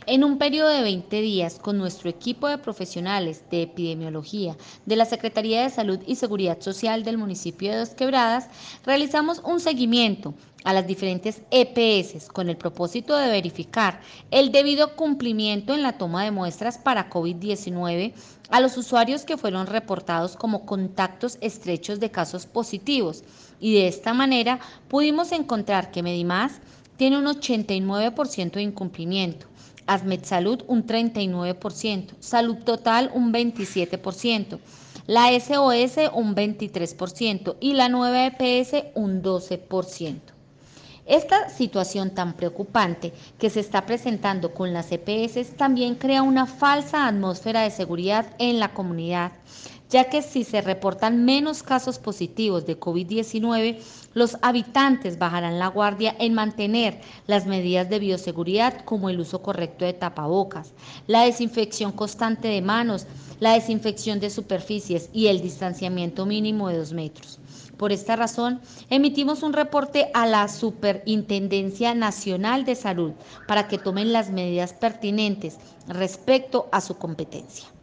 En un periodo de 20 días, con nuestro equipo de profesionales de epidemiología de la Secretaría de Salud y Seguridad Social del municipio de Dos Quebradas, realizamos un seguimiento a las diferentes EPS con el propósito de verificar el debido cumplimiento en la toma de muestras para COVID-19 a los usuarios que fueron reportados como contactos estrechos de casos positivos, y de esta manera pudimos encontrar que Medimás tiene un 89% de incumplimiento, Asmedsalud un 39%, Salud Total un 27%, la SOS un 23% y la nueva EPS un 12%. Esta situación tan preocupante que se está presentando con las EPS también crea una falsa atmósfera de seguridad en la comunidad, ya que si se reportan menos casos positivos de COVID-19, los habitantes bajarán la guardia en mantener las medidas de bioseguridad como el uso correcto de tapabocas, la desinfección constante de manos, la desinfección de superficies y el distanciamiento mínimo de 2 metros. Por esta razón, emitimos un reporte a la Superintendencia Nacional de Salud para que tomen las medidas pertinentes respecto a su competencia.